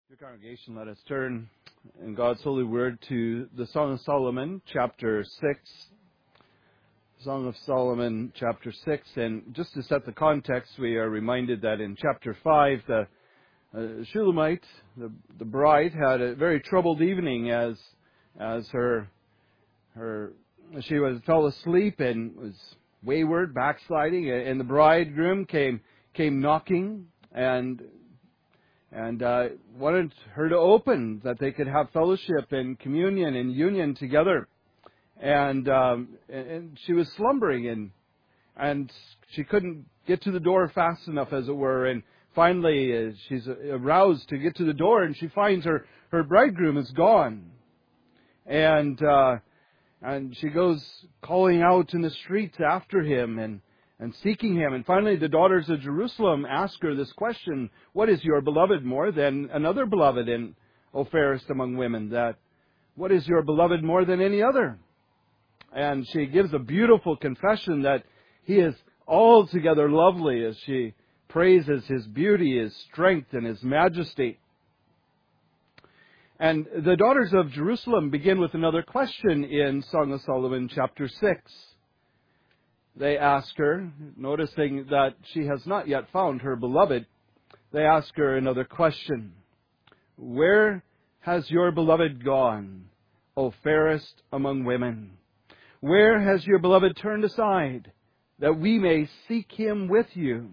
Dear congregation, let us turn in God's holy word to the Song of Solomon, chapter 6. Song of Solomon, chapter 6. And just to set the context, we are reminded that in chapter 5, the Shulamite, the bride, had a very troubled evening as she fell asleep and was wayward, backsliding, and the bridegroom came knocking and wanted her to open, that they could have fellowship and communion and union together. And she was slumbering, and she couldn't get to the door fast enough, as it were. And finally, she's aroused to get to the door, and she finds her bridegroom is gone. And she goes calling out in the streets after him and seeking him. And finally, the daughters of Jerusalem ask her this question: what is your beloved more than another beloved? And, O fairest among women, that what is your beloved more than any other? And she gives a beautiful confession that he is altogether lovely, as she praises his beauty, his strength, and his majesty. And the daughters of Jerusalem begin with another question in Song of Solomon, chapter 6. They ask her, noticing that she has not yet found her beloved, they ask her another question: where has your beloved gone, O fairest among women? Where has your beloved turned aside, that we may seek him with you?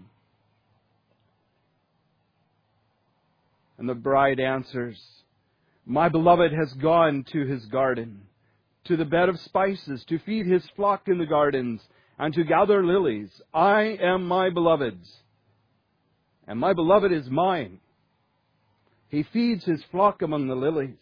And the bride answers, my beloved has gone to his garden, to the bed of spices, to feed his flock in the gardens, and to gather lilies. I am my beloved's, and my beloved is mine. He feeds his flock among the lilies.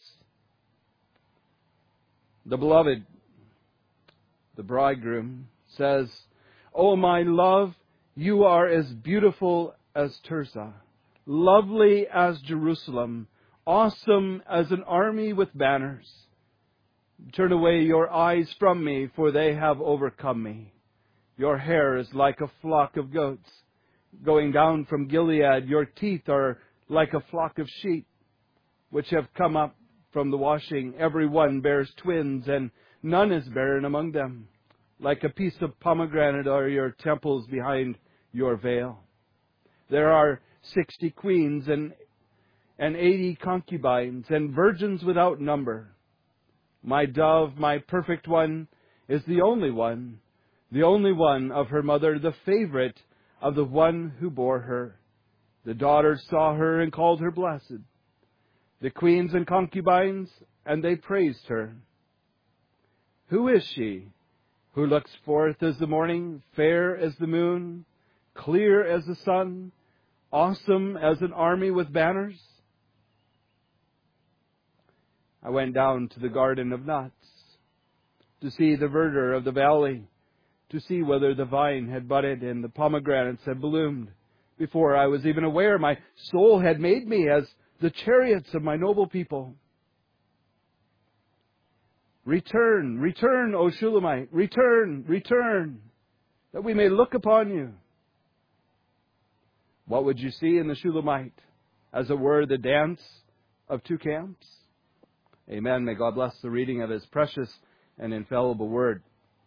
The beloved, the bridegroom, says, O my love, you are as beautiful as Tirzah, lovely as Jerusalem, awesome as an army with banners. Turn away your eyes from me, for they have overcome me. Your hair is like a flock of goats going down from Gilead. Your teeth are like a flock of sheep, which have come up from the washing. Every one bears twins, and none is barren among them. Like a piece of pomegranate are your temples behind your veil. There are 60 queens and 80 concubines, and virgins without number. My dove, my perfect one, is the only one of her mother, the favorite of the one who bore her. The daughters saw her and called her blessed. The queens and concubines, and they praised her. Who is she who looks forth as the morning, fair as the moon, clear as the sun, awesome as an army with banners? I went down to the garden of nuts to see the verdure of the valley, to see whether the vine had budded and the pomegranates had bloomed. Before I was even aware, my soul had made me as the chariots of my noble people. Return, return, O Shulamite, return, return, that we may look upon you. What would you see in the Shulamite? As it were, the dance of two camps? Amen. May God bless the reading of His precious and infallible Word.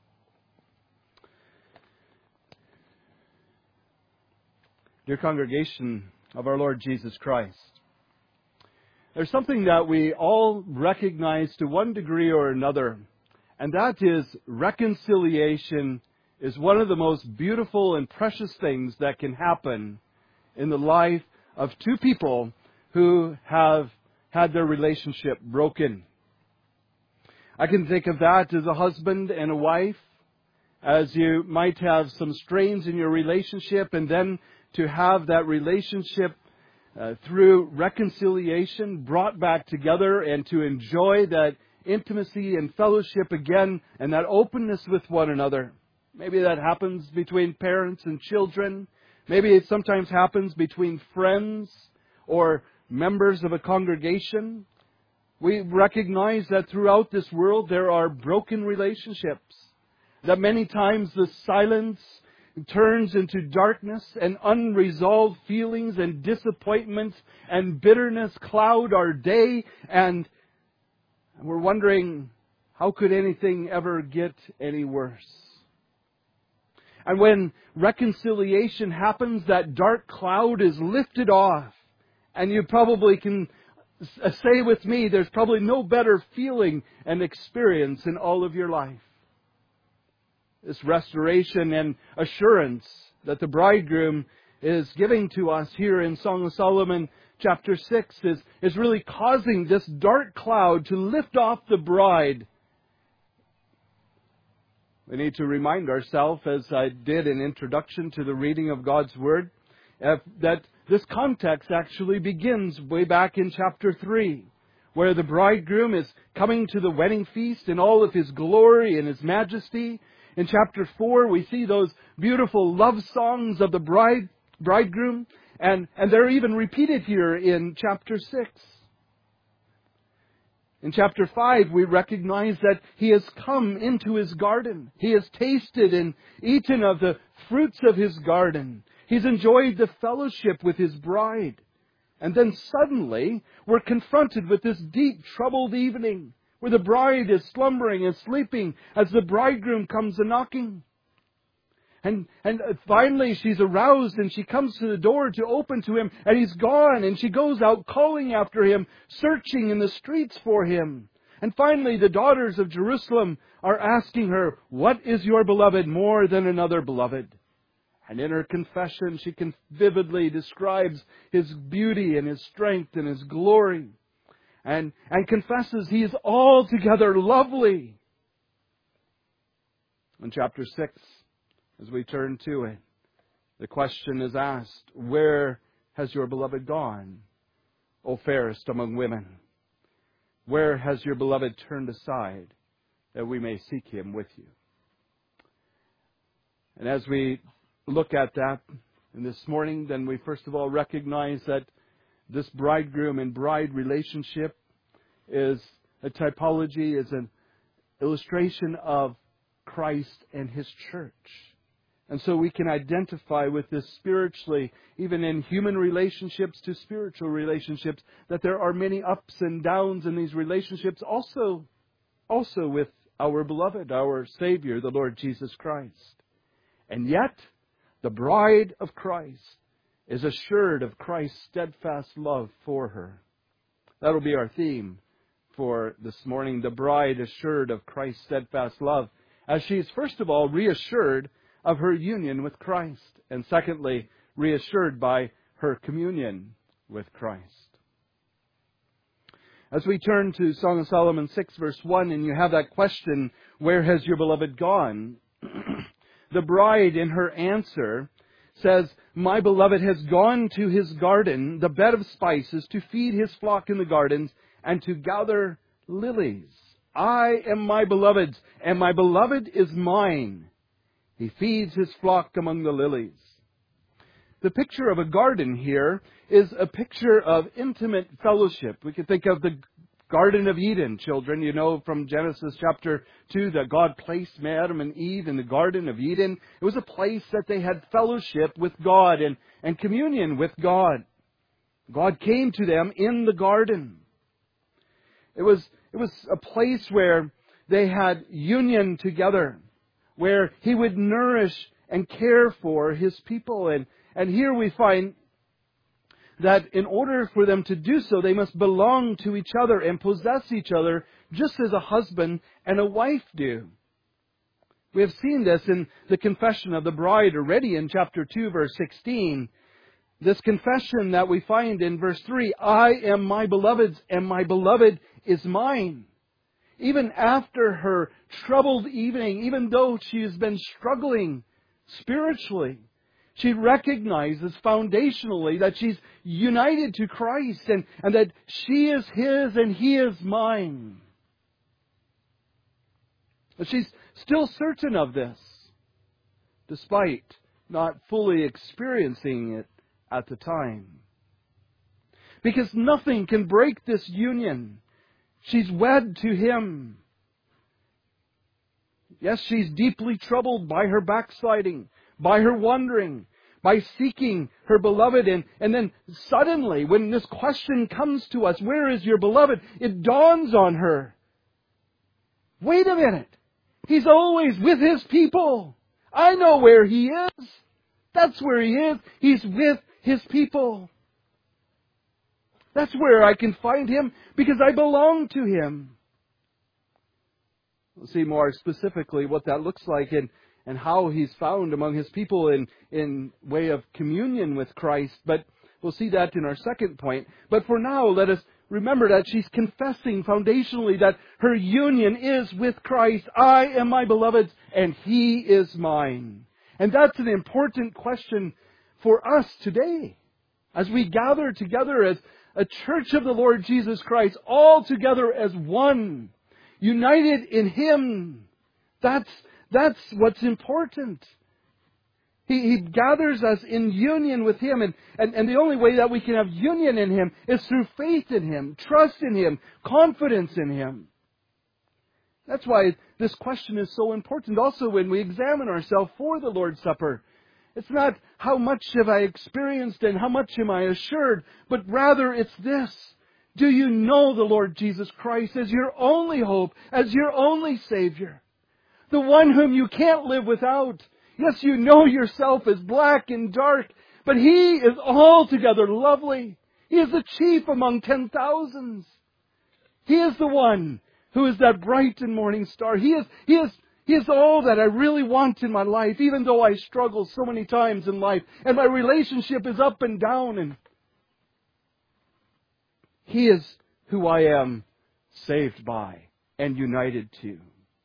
Dear congregation of our Lord Jesus Christ, there's something that we all recognize to one degree or another, and that is reconciliation is one of the most beautiful and precious things that can happen in the life of two people who have had their relationship broken. I can think of that as a husband and a wife, as you might have some strains in your relationship, and then to have that relationship through reconciliation brought back together, and to enjoy that intimacy and fellowship again, and that openness with one another. Maybe that happens between parents and children. Maybe it sometimes happens between friends or members of a congregation. We recognize that throughout this world there are broken relationships, that many times the silence turns into darkness, and unresolved feelings and disappointments and bitterness cloud our day, and we're wondering, how could anything ever get any worse? And when reconciliation happens, that dark cloud is lifted off. And you probably can say with me, there's probably no better feeling and experience in all of your life. This restoration and assurance that the bridegroom is giving to us here in Song of Solomon chapter 6 is really causing this dark cloud to lift off the bride. We need to remind ourselves, as I did in introduction to the reading of God's Word, that this context actually begins way back in chapter 3, where the bridegroom is coming to the wedding feast in all of His glory and His majesty. In chapter 4, we see those beautiful love songs of the bridegroom, and they're even repeated here in chapter 6. In chapter 5, we recognize that He has come into His garden. He has tasted and eaten of the fruits of His garden. He's enjoyed the fellowship with His bride. And then suddenly, we're confronted with this deep, troubled evening, where the bride is slumbering and sleeping as the bridegroom comes a-knocking. And finally she's aroused and she comes to the door to open to him, and he's gone, and she goes out calling after him, searching in the streets for him. And finally the daughters of Jerusalem are asking her, "What is your beloved more than another beloved?" And in her confession she vividly describes His beauty and His strength and His glory, and confesses He is altogether lovely. In chapter 6, as we turn to it, the question is asked, "Where has your beloved gone, O fairest among women? Where has your beloved turned aside, that we may seek Him with you?" And as we look at that this morning, then we first of all recognize that this bridegroom and bride relationship is a typology, is an illustration of Christ and His church. And so we can identify with this spiritually, even in human relationships to spiritual relationships, that there are many ups and downs in these relationships, also with our beloved, our Savior, the Lord Jesus Christ. And yet, the bride of Christ is assured of Christ's steadfast love for her. That'll be our theme for this morning, the bride assured of Christ's steadfast love, as she is first of all reassured of her union with Christ, and secondly, reassured by her communion with Christ. As we turn to Song of Solomon 6 verse 1, and you have that question, "Where has your beloved gone?" The bride in her answer says, "My beloved has gone to his garden, the bed of spices, to feed his flock in the gardens, and to gather lilies. I am my beloved's, and my beloved is mine. He feeds his flock among the lilies." The picture of a garden here is a picture of intimate fellowship. We could think of the Garden of Eden, children. You know from Genesis chapter 2 that God placed Adam and Eve in the Garden of Eden. It was a place that they had fellowship with God and communion with God. God came to them in the garden. It was a place where they had union together, where He would nourish and care for His people. And here we find that in order for them to do so, they must belong to each other and possess each other, just as a husband and a wife do. We have seen this in the confession of the bride already in chapter 2, verse 16. This confession that we find in verse 3, "I am my beloved's, and my beloved is mine." Even after her troubled evening, even though she has been struggling spiritually, she recognizes foundationally that she's united to Christ and that she is His and He is mine. But she's still certain of this, despite not fully experiencing it at the time. Because nothing can break this union. She's wed to Him. Yes, she's deeply troubled by her backsliding, by her wandering, by seeking her beloved. And then suddenly, when this question comes to us, where is your beloved? It dawns on her. Wait a minute. He's always with His people. I know where He is. That's where He is. He's with His people. That's where I can find Him because I belong to Him. We'll see more specifically what that looks like and how He's found among His people in way of communion with Christ. But we'll see that in our second point. But for now, let us remember that she's confessing foundationally that her union is with Christ. I am my beloved's and He is mine. And that's an important question for us today. As we gather together as a church of the Lord Jesus Christ, all together as one, united in Him. That's what's important. He gathers us in union with Him. And the only way that we can have union in Him is through faith in Him, trust in Him, confidence in Him. That's why this question is so important. Also, when we examine ourselves for the Lord's Supper, it's not how much have I experienced and how much am I assured, but rather it's this. Do you know the Lord Jesus Christ as your only hope, as your only Savior? The one whom you can't live without. Yes, you know yourself as black and dark, but He is altogether lovely. He is the chief among 10,000s. He is the one who is that bright and morning star. He is all that I really want in my life, even though I struggle so many times in life, and my relationship is up and down, and He is who I am saved by and united to.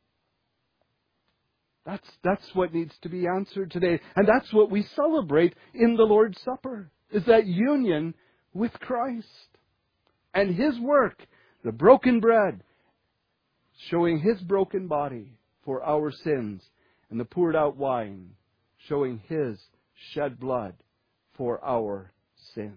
That's what needs to be answered today. And that's what we celebrate in the Lord's Supper, is that union with Christ. And His work, the broken bread, showing His broken body for our sins, and the poured out wine, showing His shed blood for our sins.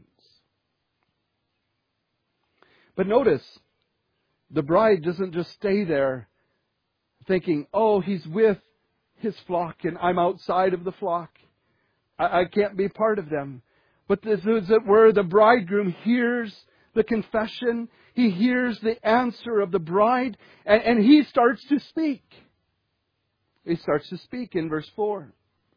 But notice, the bride doesn't just stay there thinking, oh, He's with His flock and I'm outside of the flock. I can't be part of them. But this is where the bridegroom hears the confession. He hears the answer of the bride and he starts to speak. He starts to speak in verse 4.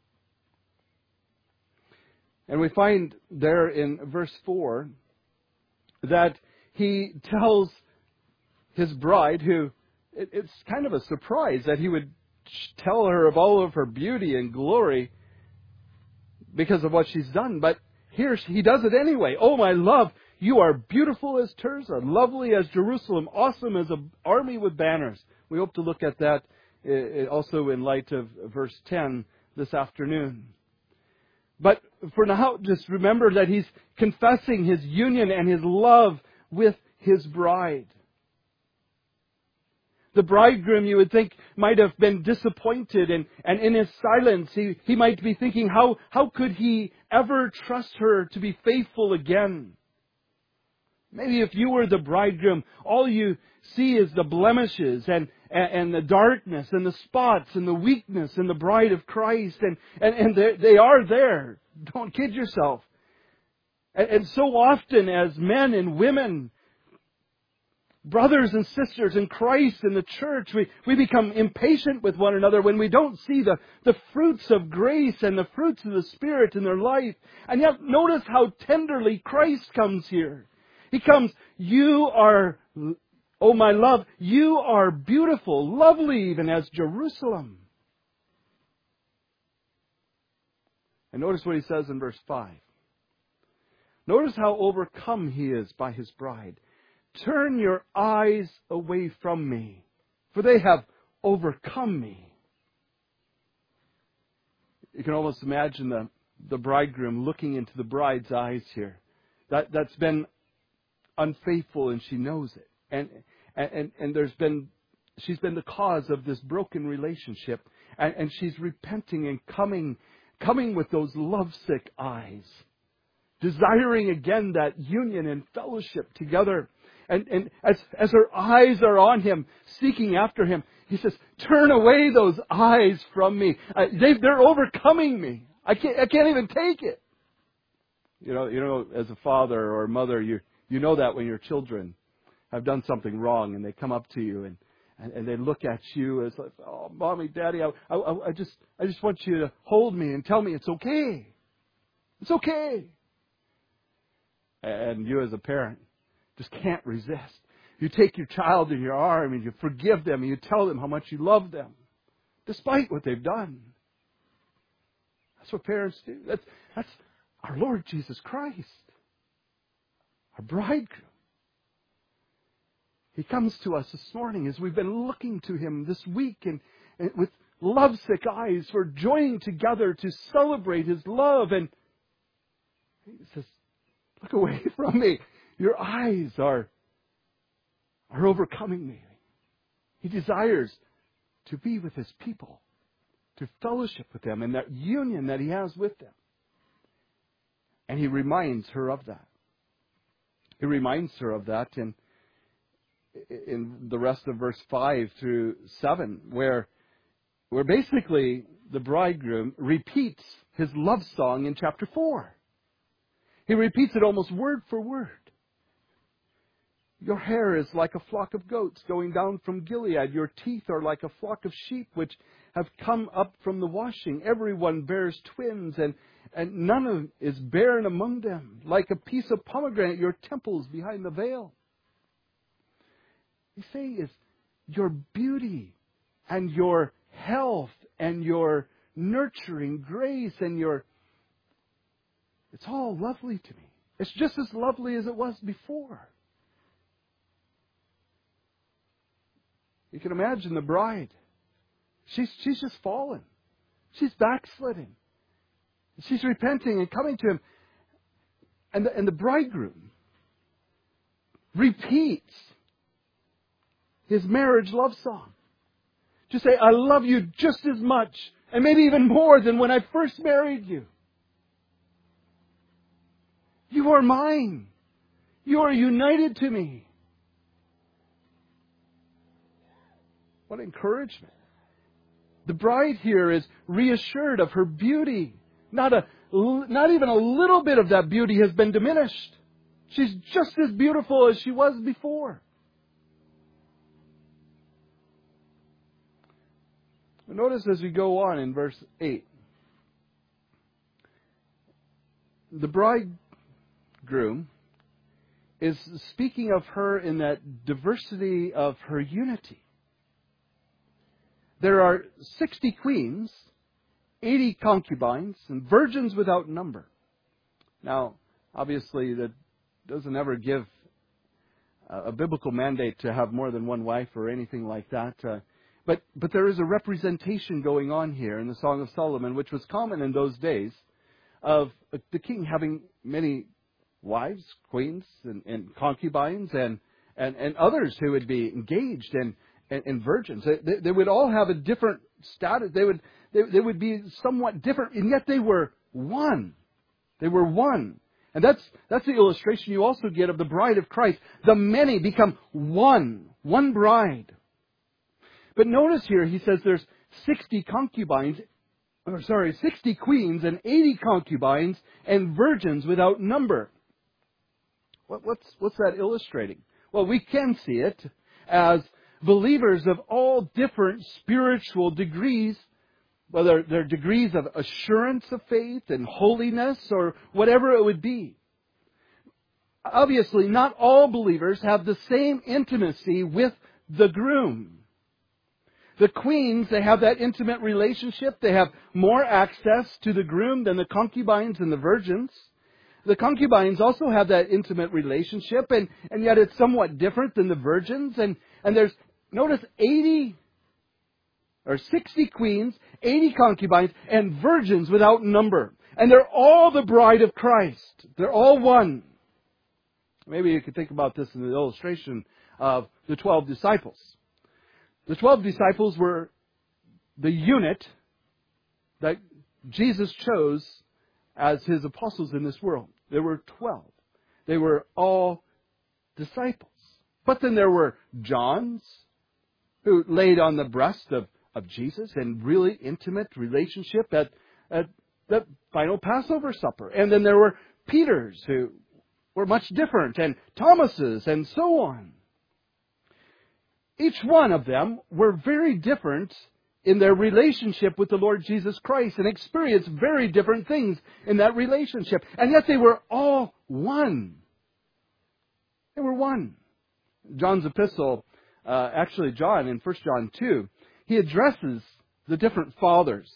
And we find there in verse 4 that he tells his bride, who it's kind of a surprise that he would tell her of all of her beauty and glory because of what she's done. But here he does it anyway. Oh, my love, you are beautiful as Tirzah, lovely as Jerusalem, awesome as an army with banners. We hope to look at that also in light of verse 10 this afternoon. But for now, just remember that he's confessing his union and his love with his bride. The bridegroom, you would think, might have been disappointed, and in his silence, he might be thinking, how could he ever trust her to be faithful again? Maybe if you were the bridegroom, all you see is the blemishes and the darkness and the spots and the weakness in the bride of Christ, and they are there. Don't kid yourself. And so often as men and women, brothers and sisters in Christ in the church, we become impatient with one another when we don't see the fruits of grace and the fruits of the Spirit in their life. And yet notice how tenderly Christ comes here. He comes, you are, oh my love, you are beautiful, lovely even as Jerusalem. And notice what he says in verse 5. Notice how overcome he is by his bride. Turn your eyes away from me, for they have overcome me. You can almost imagine the bridegroom looking into the bride's eyes here. That's been unfaithful, and she knows it. And she's been the cause of this broken relationship, and she's repenting and coming with those lovesick eyes, desiring again that union and fellowship together. And as her eyes are on him, seeking after him, he says, turn away those eyes from me. They're overcoming me. I can't even take it. You know, as a father or a mother, you know that when your children have done something wrong and they come up to you and they look at you as like, oh, Mommy, Daddy, I just want you to hold me and tell me it's okay. It's okay. And you as a parent just can't resist. You take your child in your arm and you forgive them and you tell them how much you love them, despite what they've done. That's what parents do. That's our Lord Jesus Christ, our bridegroom. He comes to us this morning as we've been looking to Him this week and with lovesick eyes for joining together to celebrate His love. And He says, look away from me. Your eyes are overcoming me. He desires to be with His people, to fellowship with them and that union that He has with them. And He reminds her of that. He reminds her of that in the rest of verse 5 through 7, where basically the bridegroom repeats his love song in chapter 4. He repeats it almost word for word. Your hair is like a flock of goats going down from Gilead. Your teeth are like a flock of sheep which have come up from the washing. Everyone bears twins, and none is barren among them. Like a piece of pomegranate, your temples behind the veil. He's saying is your beauty and your health and your nurturing grace and it's all lovely to me. It's just as lovely as it was before. You can imagine the bride. She's just fallen. She's backsliding. She's repenting and coming to Him. And the bridegroom repeats his marriage love song. To say, I love you just as much, and maybe even more than when I first married you. You are mine. You are united to me. What encouragement. The bride here is reassured of her beauty. Not even a little bit of that beauty has been diminished. She's just as beautiful as she was before. Notice as we go on in verse 8. The bridegroom is speaking of her in that diversity of her unity. There are 60 queens, 80 concubines, and virgins without number. Now, obviously, that doesn't ever give a biblical mandate to have more than one wife or anything like that. But there is a representation going on here in the Song of Solomon, which was common in those days, of the king having many wives, queens, and concubines, and others who would be engaged and virgins. They would all have a different status. They would be somewhat different, and yet they were one. They were one. And that's the illustration you also get of the bride of Christ. The many become one bride. But notice here, he says there's 60 queens and 80 concubines and virgins without number. What's that illustrating? Well, we can see it as believers of all different spiritual degrees, whether they're degrees of assurance of faith and holiness or whatever it would be. Obviously, not all believers have the same intimacy with the groom. The queens, they have that intimate relationship. They have more access to the groom than the concubines and the virgins. The concubines also have that intimate relationship, and yet it's somewhat different than the virgins. And there's, notice, 60 queens, 80 concubines, and virgins without number. And they're all the bride of Christ. They're all one. Maybe you could think about this in the illustration of the 12 disciples. The 12 disciples were the unit that Jesus chose as His apostles in this world. There were 12. They were all disciples. But then there were John's, who laid on the breast of Jesus in really intimate relationship at the final Passover supper. And then there were Peters who were much different, and Thomases, and so on. Each one of them were very different in their relationship with the Lord Jesus Christ and experienced very different things in that relationship. And yet they were all one. They were one. John's epistle, actually John in 1 John 2, he addresses the different fathers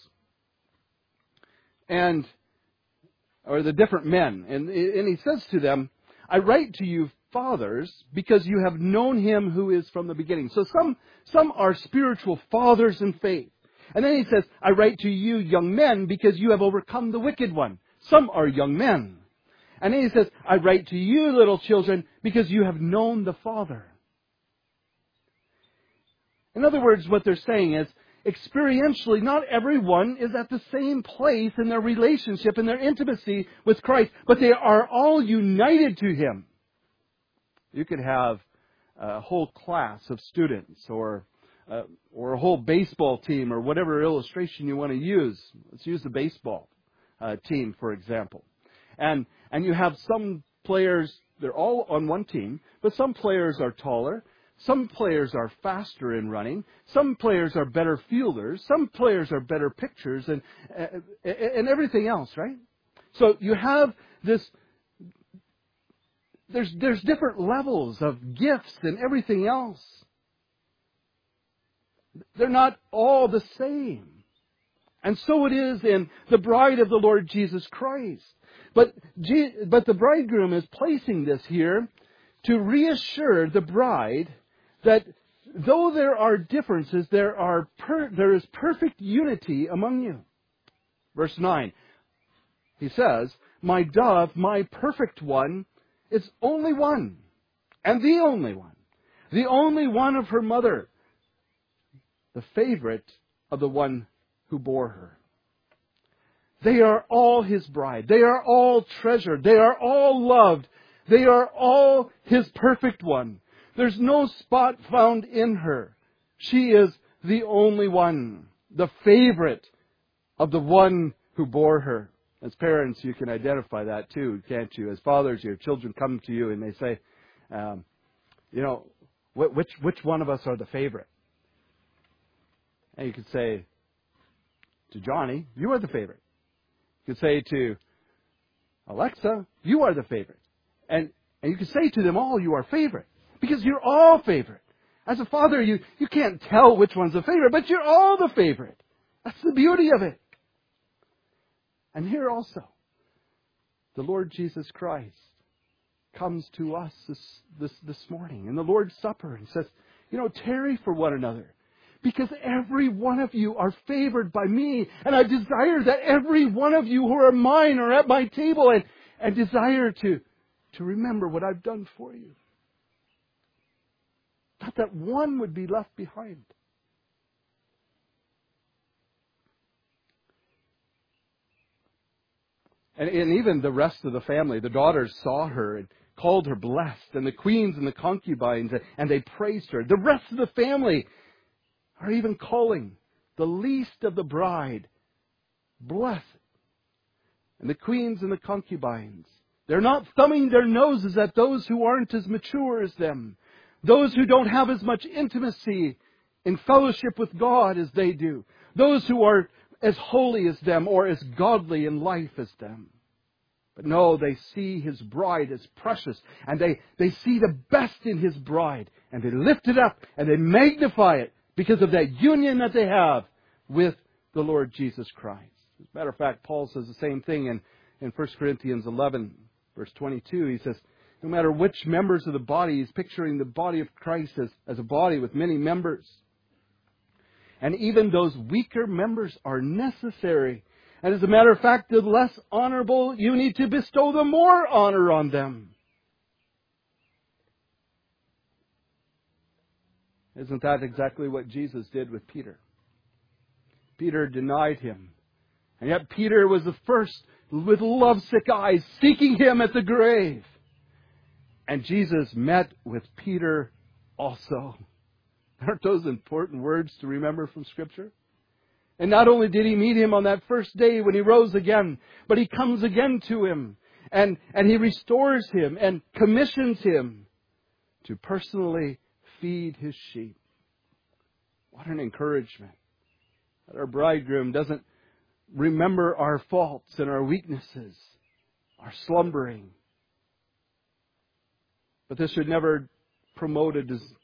or the different men. And he says to them, I write to you, fathers, because you have known Him who is from the beginning. So some are spiritual fathers in faith. And then he says, I write to you, young men, because you have overcome the wicked one. Some are young men. And then he says, I write to you, little children, because you have known the Father. In other words, what they're saying is, experientially, not everyone is at the same place in their relationship, in their intimacy with Christ, but they are all united to Him. You could have a whole class of students or a whole baseball team or whatever illustration you want to use. Let's use the baseball team, for example. And you have some players, they're all on one team, but some players are taller. Some players are faster in running. Some players are better fielders. Some players are better pitchers and everything else, right? So you have this. There's different levels of gifts and everything else. They're not all the same. And so it is in the bride of the Lord Jesus Christ. But the bridegroom is placing this here to reassure the bride that though there are differences, there is perfect unity among you. Verse 9, he says, my dove, my perfect one, is only one, and the only one of her mother, the favorite of the one who bore her. They are all His bride. They are all treasured. They are all loved. They are all His perfect one. There's no spot found in her. She is the only one, the favorite of the one who bore her. As parents, you can identify that too, can't you? As fathers, your children come to you and they say, which one of us are the favorite? And you could say to Johnny, you are the favorite. You could say to Alexa, you are the favorite. And you could say to them all, you are favorite. Because you're all favorite. As a father, you can't tell which one's the favorite, but you're all the favorite. That's the beauty of it. And here also, the Lord Jesus Christ comes to us this morning in the Lord's Supper and says, tarry for one another. Because every one of you are favored by me. And I desire that every one of you who are mine are at my table and desire to remember what I've done for you. Not that one would be left behind. And even the rest of the family, the daughters saw her and called her blessed, and the queens and the concubines, and they praised her. The rest of the family are even calling the least of the bride blessed. And the queens and the concubines, they're not thumbing their noses at those who aren't as mature as them. Those who don't have as much intimacy in fellowship with God as they do. Those who are as holy as them or as godly in life as them. But no, they see His bride as precious. And they see the best in His bride. And they lift it up and they magnify it because of that union that they have with the Lord Jesus Christ. As a matter of fact, Paul says the same thing in 1 Corinthians 11, verse 22. He says, no matter which members of the body, he's picturing the body of Christ as a body with many members. And even those weaker members are necessary. And as a matter of fact, the less honorable, you need to bestow the more honor on them. Isn't that exactly what Jesus did with Peter? Peter denied Him. And yet Peter was the first with lovesick eyes seeking Him at the grave. And Jesus met with Peter also. Aren't those important words to remember from Scripture? And not only did He meet him on that first day when He rose again, but He comes again to him and He restores him and commissions him to personally feed His sheep. What an encouragement that our bridegroom doesn't remember our faults and our weaknesses, our slumbering. But this should never promote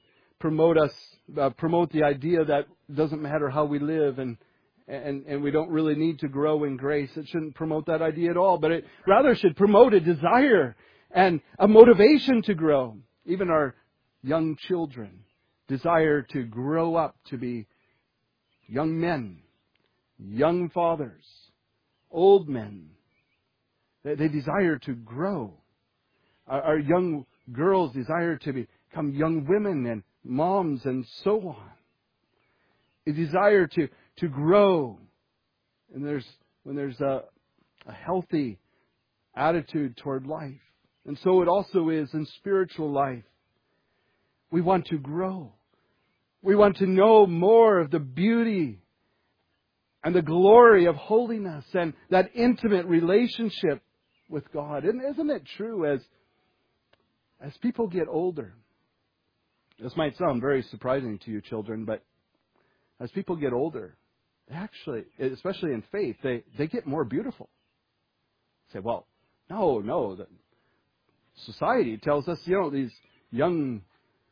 the idea that it doesn't matter how we live and we don't really need to grow in grace. It shouldn't promote that idea at all, but it rather should promote a desire and a motivation to grow. Even our young children desire to grow up to be young men, young fathers, old men. They desire to grow. Our young girls desire to become young women and moms and so on. A desire to grow. And when there's a healthy attitude toward life. And so it also is in spiritual life. We want to grow. We want to know more of the beauty and the glory of holiness and that intimate relationship with God. And isn't it true as people get older? This might sound very surprising to you children, but as people get older, they actually, especially in faith, they get more beautiful. You say, well, no, the society tells us, these young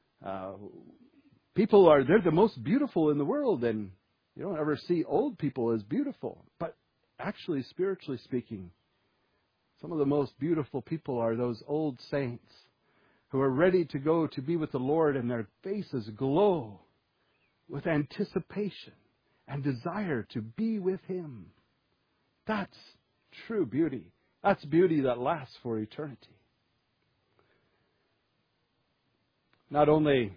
people they're the most beautiful in the world, and you don't ever see old people as beautiful. But actually, spiritually speaking, some of the most beautiful people are those old saints who are ready to go to be with the Lord, and their faces glow with anticipation and desire to be with Him. That's true beauty. That's beauty that lasts for eternity. Not only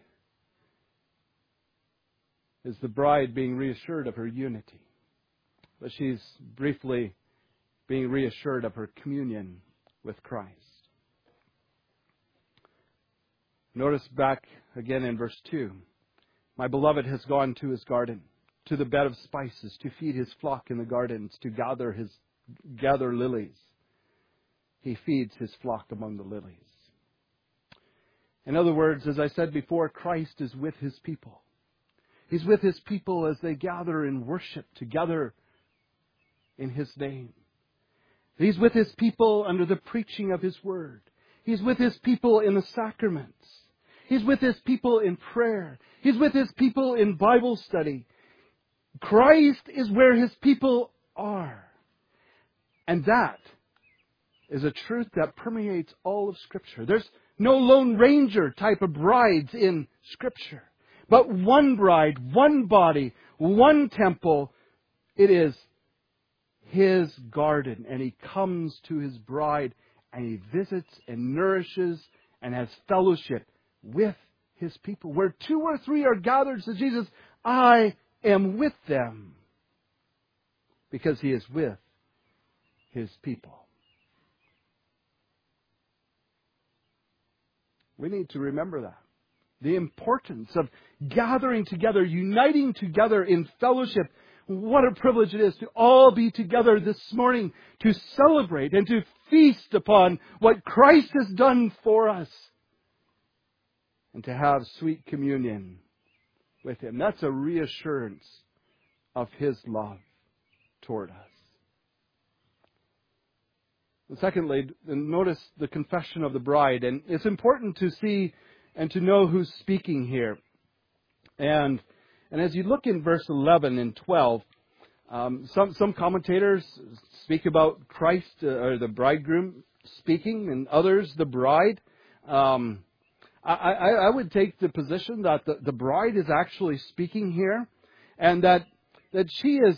is the bride being reassured of her unity, but she's briefly being reassured of her communion with Christ. Notice back again in verse 2. My beloved has gone to his garden, to the bed of spices, to feed his flock in the gardens, to gather lilies. He feeds his flock among the lilies. In other words, as I said before, Christ is with His people. He's with His people as they gather in worship together in His name. He's with His people under the preaching of His Word. He's with His people in the sacraments. He's with His people in prayer. He's with His people in Bible study. Christ is where His people are. And that is a truth that permeates all of Scripture. There's no Lone Ranger type of brides in Scripture. But one bride, one body, one temple. It is His garden. And He comes to His bride and He visits and nourishes and has fellowship with His people. Where 2 or 3 are gathered, says Jesus, I am with them. Because He is with His people. We need to remember that. The importance of gathering together, uniting together in fellowship. What a privilege it is to all be together this morning to celebrate and to feast upon what Christ has done for us. And to have sweet communion with Him. That's a reassurance of His love toward us. And secondly, notice the confession of the bride. And it's important to see and to know who's speaking here. And as you look in verse 11 and 12, some commentators speak about Christ or the bridegroom speaking, and others the bride. I would take the position that the bride is actually speaking here, and that she is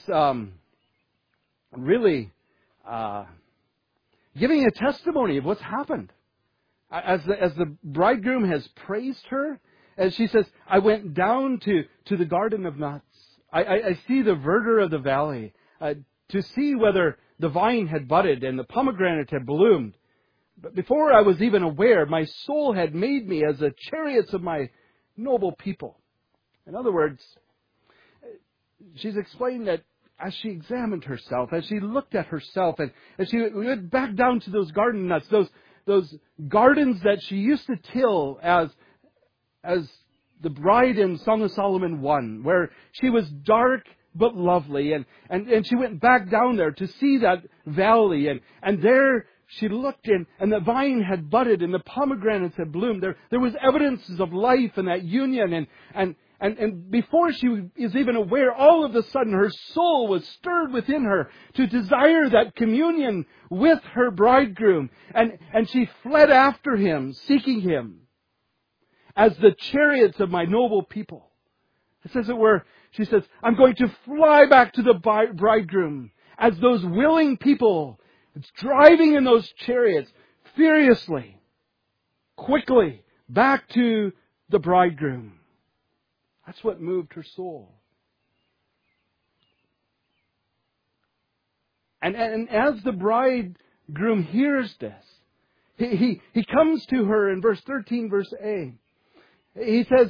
really giving a testimony of what's happened. As the bridegroom has praised her, as she says, I went down to the garden of nuts. I see the verdure of the valley to see whether the vine had budded and the pomegranate had bloomed. But before I was even aware, my soul had made me as the chariots of my noble people. In other words, she's explained that as she examined herself, as she looked at herself, and as she went back down to those garden nuts, those gardens that she used to till as the bride in Song of Solomon 1, where she was dark but lovely, and she went back down there to see that valley, and there she looked in, and the vine had budded, and the pomegranates had bloomed. There was evidences of life in that union, and before she is even aware, all of a sudden her soul was stirred within her to desire that communion with her bridegroom, and she fled after him, seeking him, as the chariots of my noble people. It says it where she says, I'm going to fly back to the bridegroom, as those willing people driving in those chariots furiously, quickly, back to the bridegroom. That's what moved her soul. And as the bridegroom hears this, he comes to her in verse 13, verse A. He says,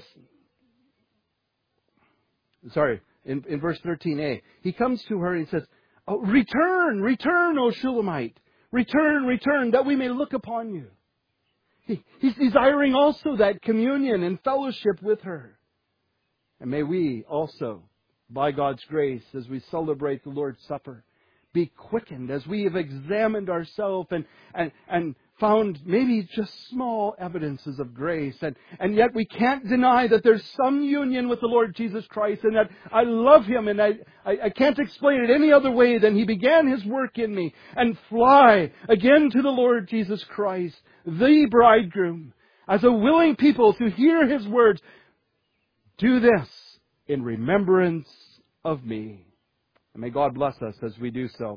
in verse 13a, he comes to her and he says, oh, return, O Shulamite. Return, that we may look upon you. He's desiring also that communion and fellowship with her. And may we also, by God's grace, as we celebrate the Lord's Supper, be quickened as we have examined ourselves and found maybe just small evidences of grace. And yet we can't deny that there's some union with the Lord Jesus Christ, and that I love Him, and I can't explain it any other way than He began His work in me, and fly again to the Lord Jesus Christ, the bridegroom, as a willing people to hear His words. Do this in remembrance of me. And may God bless us as we do so.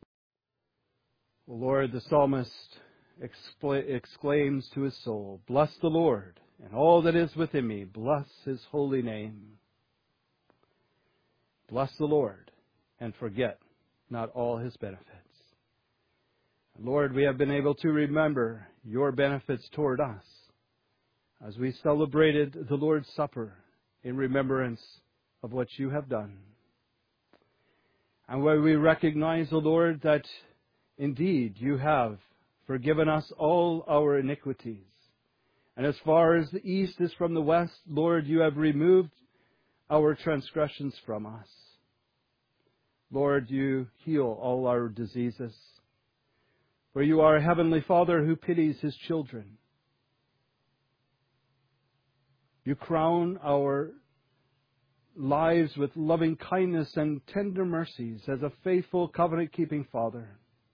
Lord, the psalmist exclaims to his soul, bless the Lord, and all that is within me, bless His holy name. Bless the Lord, and forget not all His benefits. Lord, we have been able to remember Your benefits toward us as we celebrated the Lord's Supper in remembrance of what You have done. And where we recognize, O Lord, that indeed You have forgiven us all our iniquities. And as far as the east is from the west, Lord, You have removed our transgressions from us. Lord, You heal all our diseases. For You are a heavenly Father who pities His children. You crown our lives with loving kindness and tender mercies as a faithful covenant-keeping Father.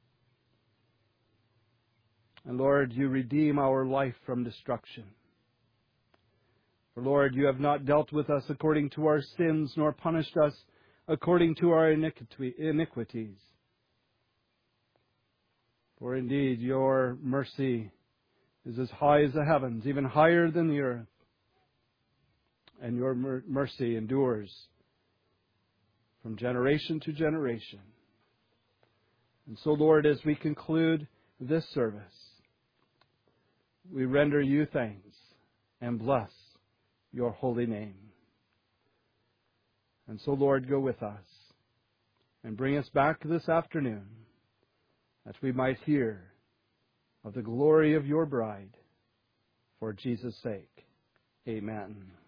And Lord, You redeem our life from destruction. For Lord, You have not dealt with us according to our sins, nor punished us according to our iniquities. For indeed, Your mercy is as high as the heavens, even higher than the earth. And Your mercy endures from generation to generation. And so, Lord, as we conclude this service, we render You thanks and bless Your holy name. And so, Lord, go with us and bring us back this afternoon that we might hear of the glory of Your bride. For Jesus' sake, amen.